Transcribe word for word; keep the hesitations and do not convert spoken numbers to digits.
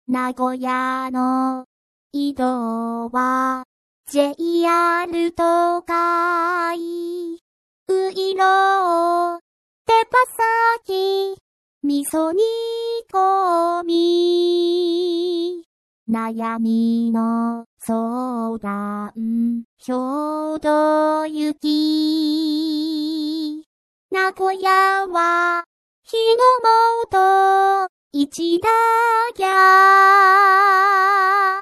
名古屋の移動は ジェイアール 東海ういろ手羽先味噌煮込み悩みの相談兵道行き名古屋は日の本一だぎゃ